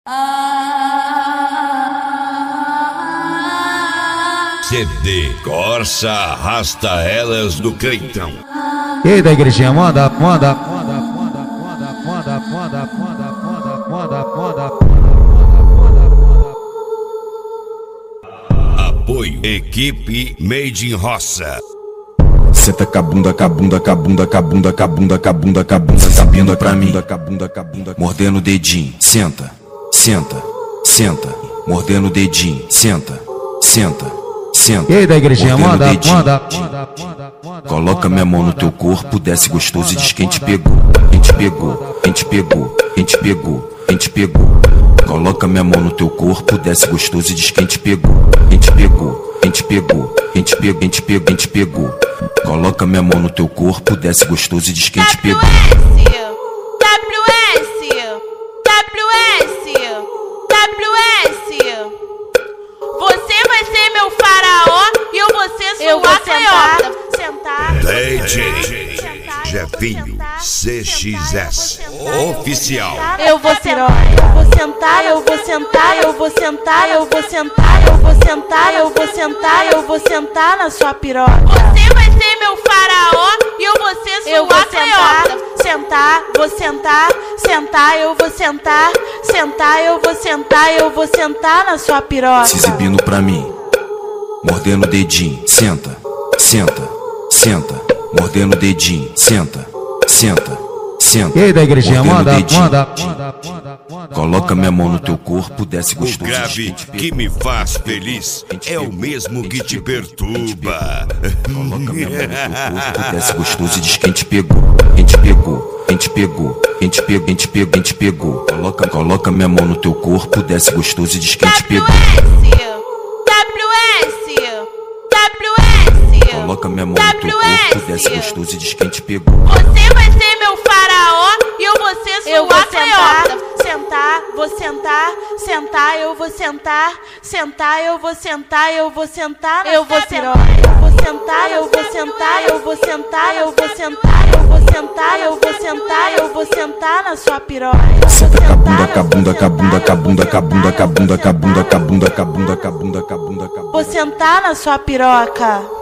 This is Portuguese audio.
CD Corsa arrasta elas do Cleitão. E aí da igrejinha, manda. Apoio Equipe Made in Roça. Senta cabunda, subindo pra mim, mordendo o dedinho, senta, mordendo o dedinho, senta. E aí da igrejinha, manda. Coloca minha mão no teu corpo, desce gostoso e diz quem te pegou. Coloca minha mão no teu corpo, desce gostoso e diz quem te pegou. Coloca minha mão no teu corpo, desce gostoso e diz quem te pegou. Você vai ser meu faraó e eu vou ser sua Cleópatra. DJ Jefinho CXS Oficial. Eu vou sentar, eu vou sentar na sua piroca. Você vai ser meu faraó e eu vou ser sua Cleópatra. Eu vou sentar na sua piroca. Se exibindo pra mim, mordendo o dedinho, senta, mordendo o dedinho, senta. E aí da igrejinha, manda. Coloca minha mão no teu corpo, desce gostoso. O grave que me faz feliz é o mesmo que te perturba. Coloca minha mão no teu corpo, desce gostoso e diz quem te pegou. Coloca minha mão no teu corpo, desce gostoso e diz quem te pegou. Coloca minha mão no teu corpo, desce gostoso e diz quem te pegou. Você vai ser meu faraó e eu vou ser sua Cleópatra. Eu vou sentar na sua piroca. Senta cabunda. Vou sentar na sua piroca.